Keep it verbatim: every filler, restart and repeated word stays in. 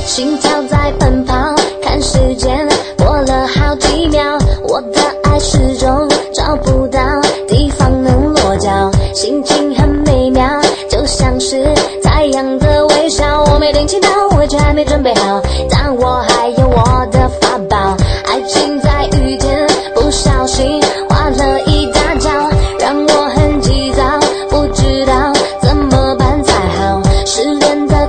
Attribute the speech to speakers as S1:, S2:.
S1: 心跳在奔跑，看时间过了好几秒，我的爱始终找不到地方能落脚，心情很美妙，就像是太阳的微笑。我没定期到，我却还没准备好，但我还有我的法宝。爱情在雨天不小心滑了一大跤，让我很急躁，不知道怎么办才好。失恋的